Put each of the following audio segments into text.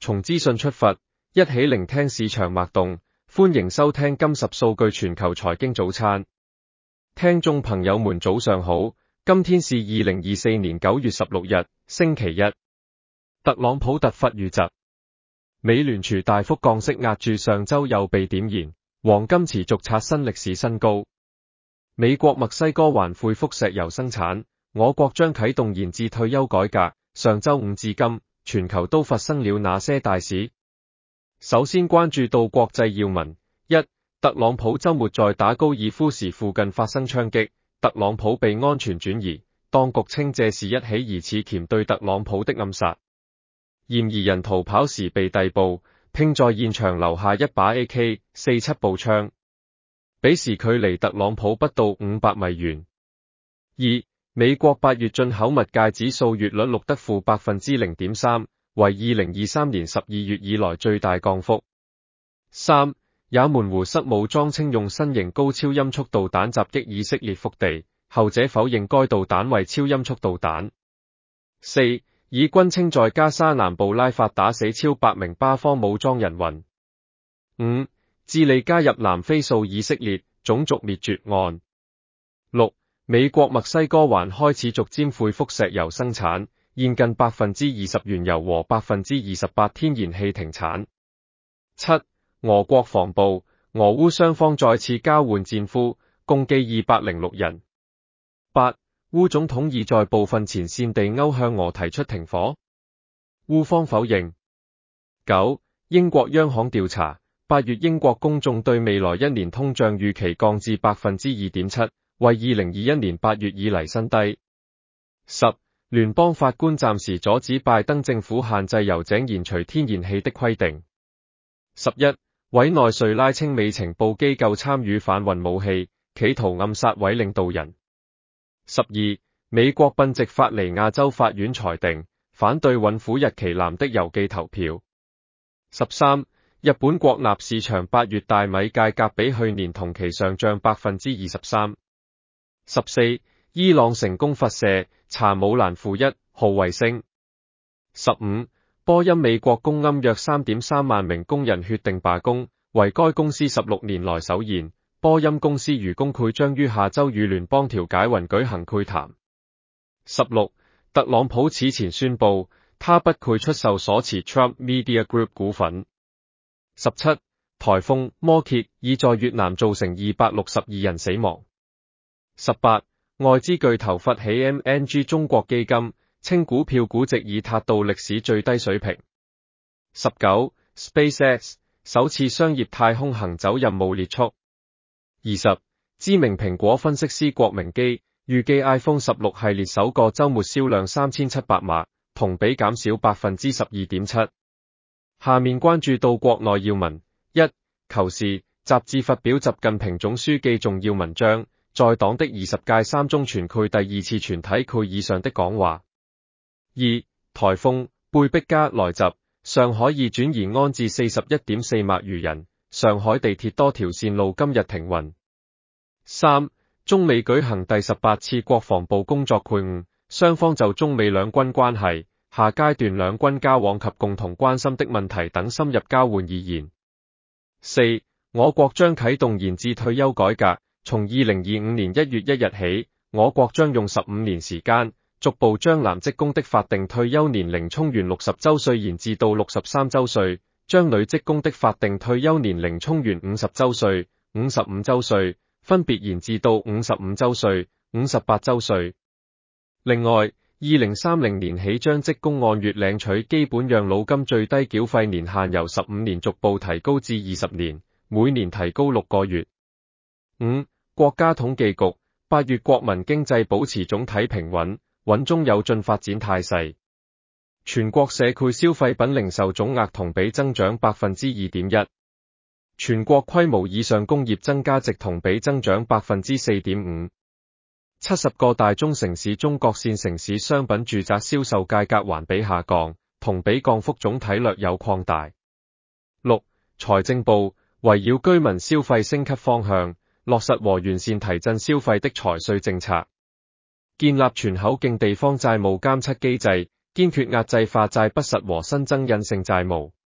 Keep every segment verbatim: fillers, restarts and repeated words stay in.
從資訊出發，一起聆聽市場脈動。歡迎收聽今十數據全球財經早餐。聽眾朋友們早上好，今天是二零二四年九月十六日，星期一。特朗普突發遇襲，美聯儲大幅降息壓住上周又被點燃，黃金持續刷新歷史新高。美國墨西哥灣恢復石油生產，我國將啟動延至退休改革。上周五至今，全球都發生了哪些大事？首先關注到國際要聞：一、特朗普周末在打高爾夫時附近發生槍擊，特朗普被安全轉移，當局稱這是一起疑似鉗對特朗普的暗殺。嫌疑人逃跑時被逮捕，並在現場留下一把 A K 四十七 步槍，彼時距離特朗普不到五百米遠。二、美國八月進口物價指數月率錄得負百分之零點三，為二零二三年十二月以來最大降幅。三、也門胡塞武裝稱用新型高超音速導彈襲擊以色列腹地，後者否認該導彈為超音速導彈。四、以軍稱在加沙南部拉法打死超百名巴方武裝人員。五、智利加入南非訴以色列種族滅絕案。六、美國墨西哥灣開始逐漸恢復石油生產，現近百分之二十原油和百分之二十八天然氣停產。七、俄國防部，俄烏雙方再次交換戰俘，共計二百零六人。八、烏總統已在部分前線地歐向俄提出停火，烏方否認。九、英國央行調查，八月英國公眾對未來一年通脹預期降至百分之二點七，為二零二一年八月以嚟新低。十、聯邦法官暫時阻止拜登政府限制油井燃除天然氣的規定。十一、委內瑞拉稱美情報機構參與販運武器，企圖暗殺委領導人。十二、美國賓夕法尼亞州法院裁定反對允許日期南的郵寄投票。十三、日本國納市場八月大米價格比去年同期上漲百分之二十三。十四、伊朗成功發射查姆蘭負一號衛星。十五、波音美國公庵約 三點三萬名工人決定罷工，為該公司十六年來首現。波音公司如工會將於下周與聯邦調解雲舉行會談。十六、特朗普此前宣布，他不會出售所持 Trump Media Group 股份。十七、颱風摩羯已在越南造成二百六十二人死亡。十八、外資巨頭發起 M N G 中國基金，稱股票估值已達到歷史最低水平。十九、SpaceX 首次商業太空行走任務列出。二十、知名蘋果分析師郭明基預計 iPhone 十六系列首個週末銷量三千七百萬，同比減少百分之十二點七。下面關注到國內要聞：一、求是雜誌發表習近平總書記重要文章，在黨的二十屆三中全會第二次全體會議上的講話。二、颱風貝碧嘉來襲，上海已轉移安置四十一點四萬餘人，上海地鐵多條線路今日停運。三、中美舉行第十八次國防部工作會晤，雙方就中美兩軍關係、下階段兩軍交往及共同關心的問題等深入交換意見。四、我國將啟動延至退休改革，從二零二五年一月一日起，我國將用十五年時間，逐步將男職工的法定退休年齡從原六十周歲延至到六十三周歲，將女職工的法定退休年齡從原五十周歲、五十五周歲，分別延至到五十五周歲、五十八周歲。另外，二零三零年起將職工按月領取基本養老金最低繳費年限由十五年逐步提高至二十年，每年提高六個月。五、國家統計局八月國民經濟保持總體平穩，穩中有進發展態勢。全國社區消費品零售總額同比增長百分之二點一，全國規模以上工業增加值同比增長百分之四點五。七十個大中城市中各線城市商品住宅銷售價格環比下降，同比降幅總體略有擴大。六、財政部圍繞居民消費升級方向，落實和完善提振消費的財稅政策，建立全口徑地方債務監測機制，堅決壓制化債不實和新增隱性債務。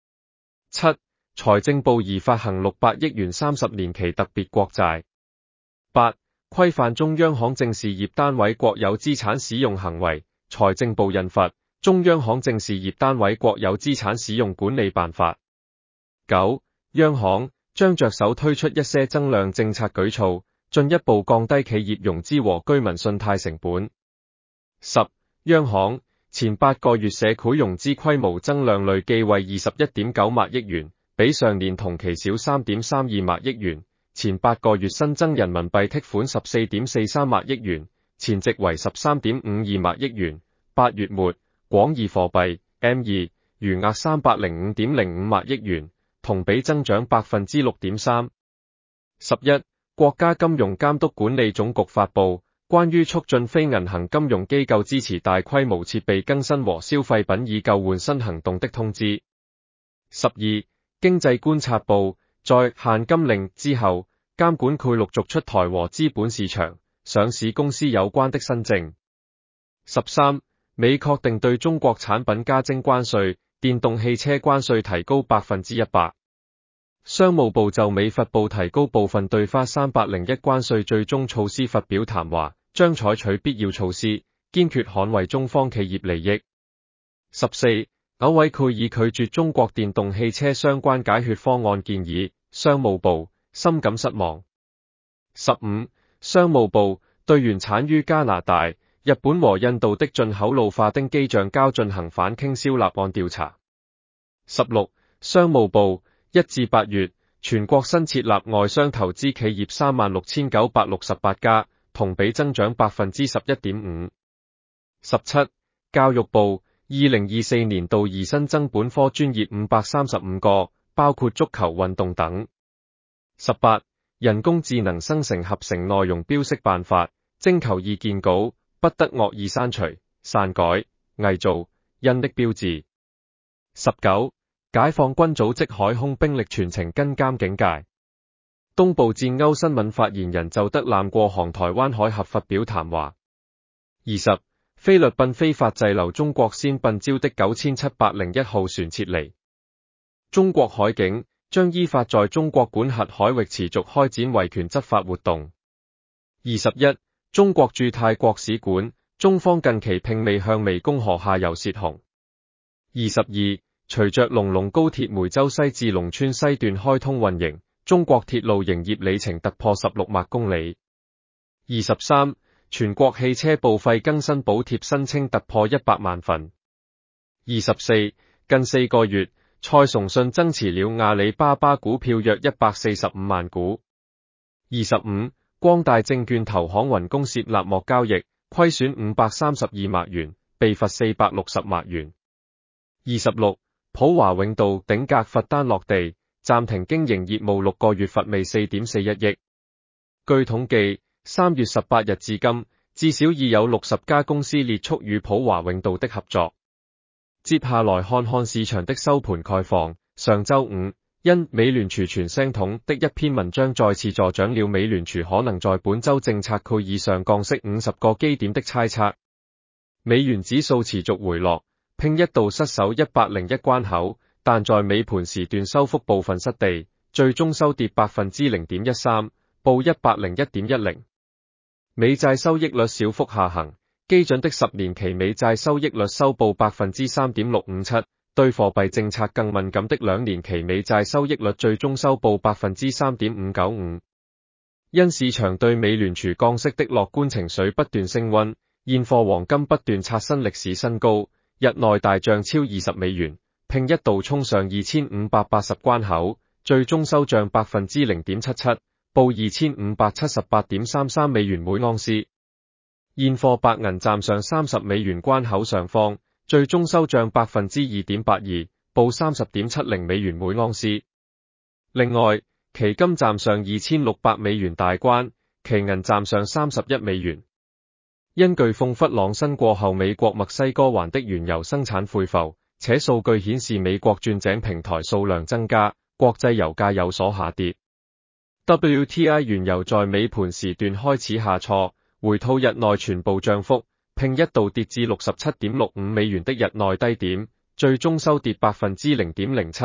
七、財政部擬發行六百億元三十年期特別國債。八、規範中央行政事業單位國有資產使用行為，財政部印發《中央行政事業單位國有資產使用管理辦法》。九、央行將着手推出一些增量政策舉措，進一步降低企業融資和居民信貸成本。十、央行前八個月社會融資規模增量累計為二十一點九萬億元，比上年同期少三點三二萬億元。前八個月新增人民幣剔款十四點四三萬億元，前值為十三點五二萬億元。八月末，廣義貨幣 M 二 餘額三百零五點零五萬億元，同比增長百分之六點三。十一、國家金融監督管理總局發布關於促進非銀行金融機構支持大規模設備更新和消費品以舊換新行動的通知。十二、經濟觀察部在限金令之後，監管會陸續出台和資本市場、上市公司有關的新政。十三、美確定對中國產品加徵關稅，電動汽車關稅提高百分之一百。商務部就美發布提高部分對華三百零一關稅最終措施發表談話，將採取必要措施，堅決捍衛中方企業利益。十四、歐委會已拒絕中國電動汽車相關解決方案建議，商務部深感失望。十五、商務部對原產於加拿大、日本和印度的進口氯化丁基橡膠進行反傾銷立案調查。十六、商務部一至八月，全國新設立外商投資企業三萬六千九百六十八家，同比增長百分之十一點五。十七、教育部二零二四年度擬新增本科專業五百三十五個，包括足球運動等。十八、人工智能生成合成內容標識辦法徵求意見稿，不得惡意刪除、篡改、偽造、印的標誌。十九、解放軍組織海空兵力全程跟監警戒。東部戰區新聞發言人就德艦過航台灣海峽發表談話。二十、菲律賓非法滯留中國先賓礁的九千七百零一號船撤離。中國海警將依法在中國管轄海域持續開展維權執法活動。二十一、中國駐泰國使館，中方近期並未向湄公河下游洩洪。二十二、隨着龍龍高鐵梅州西至龍村西段開通運營，中國鐵路營業里程突破十六萬公里。二十三、全國汽車報廢更新補貼申請突破一百萬份。二十四、近四個月，蔡崇信增持了阿里巴巴股票約一百四十五萬股。二十五、光大證券投行雲公涉立幕交易，虧損五百三十二萬元，被罰四百六十萬元。二十六、普華永道頂格罰單落地，暫停經營業務六個月，罰未四點四一億。據統計，三月十八日至今，至少已有六十家公司列出與普華永道的合作。接下來看看市場的收盤概況。上周五，因美聯儲傳聲筒的一篇文章再次助長了美聯儲可能在本周政策會議上降息五十個基點的猜測。美元指數持續回落，並一度失守一百零一關口，但在尾盤時段收復部分失地，最終收跌百分之零點一三，報一百零一點一零。美債收益率小幅下行。基準的十年期美債收益率收報百分之三點六五七，對貨幣政策更敏感的兩年期美債收益率最終收報百分之三點五九五。因市場對美聯儲降息的樂觀情緒不斷升溫，現貨黃金不斷刷新歷史新高，日內大漲超二十美元，並一度衝上二千五百八十關口，最終收漲百分之零點七七，報二千五百七十八點三三美元每盎司。現貨白銀站上三十美元關口上方，最終收漲百分之二點八二，報三十點七零美元每盎司。另外，期金站上二千六百美元大關，期銀站上三十一美元。因颶風弗朗辛過後，美國墨西哥灣的原油生產恢復，且數據顯示美國鑽井平台數量增加，國際油價有所下跌。W T I 原油在尾盤時段開始下挫，回吐日內全部漲幅，並一度跌至六十七點六五美元的日內低點，最終收跌百分之零點零七，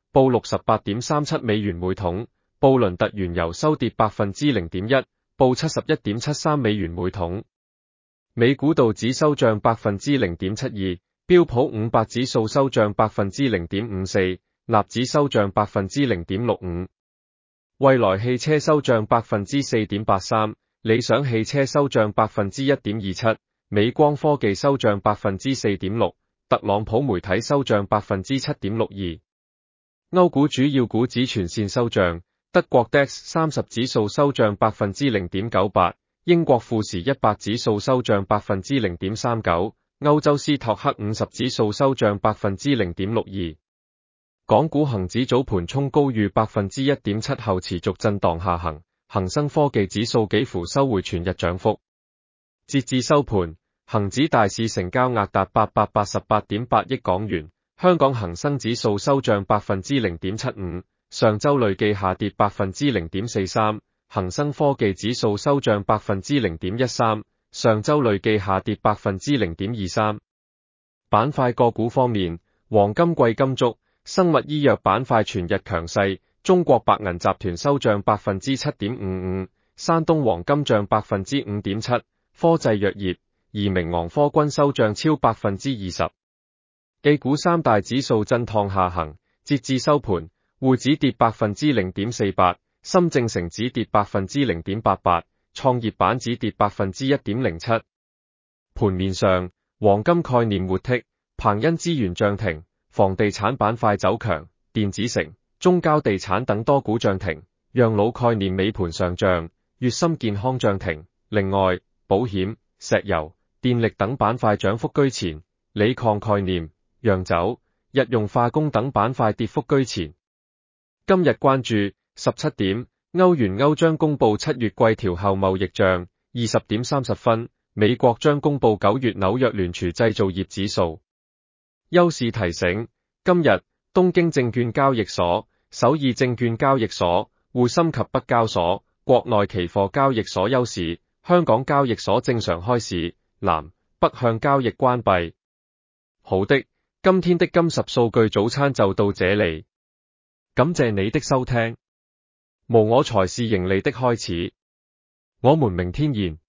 報六十八點三七美元每桶；布倫特原油收跌百分之零點一，報七十一點七三美元每桶。美股道指收漲百分之零點七二，標普五百指數收漲百分之零點五四，納指收漲百分之零點六五。蔚來汽車收漲百分之四點八三，理想汽車收漲百分之一點二七，美光科技收漲百分之四點六，特朗普媒體收漲百分之七點六二。歐股主要股指全線收漲，德國 D A X 三十指數收漲百分之零點九八，英國富時一百指數收漲百分之零點三九，歐洲斯托克五十指數收漲百分之零點六二。港股恒指早盤衝高逾百分之一點七後持續震盪下行，恒生科技指數幾乎收回全日漲幅。截至收盤，恒指大市成交額達八百八十八點八億港元，香港恒生指數收漲百分之零點七五，上周累計下跌百分之零點四三，恒生科技指數收漲百分之零點一三，上周累計下跌百分之零點二三。板塊個股方面，黃金貴金屬、生物醫藥板塊全日強勢，中國白銀集團收漲百分之七點五五，山東黃金漲百分之五點七，科濟藥業、宜明昂科均收漲超百分之二十。A 股三大指數震盪下行，截至收盤，滬指跌百分之零點四八，深證成指跌百分之零點八八，創業板指跌百分之一點零七。盤面上，黃金概念活剔，鵬恩資源漲停，房地產板塊走強，電子城、中交地產等多股漲停，養老概念尾盤上漲，粵森健康漲停。另外，保險、石油、電力等板塊漲幅居前，鋰礦概念、洋酒、日用化工等板塊跌幅居前。今日關注十七點，歐元歐將公布七月季調後貿易賬，二十點三十分，美國將公布九月紐約聯儲製造業指數。休市提醒，今日東京證券交易所、首爾證券交易所、滬深及北交所、國內期貨交易所休市，香港交易所正常開市，南北向交易關閉。好的，今天的金十數據早餐就到這裡，感謝你的收聽。無我才是盈利的開始，我們明天見。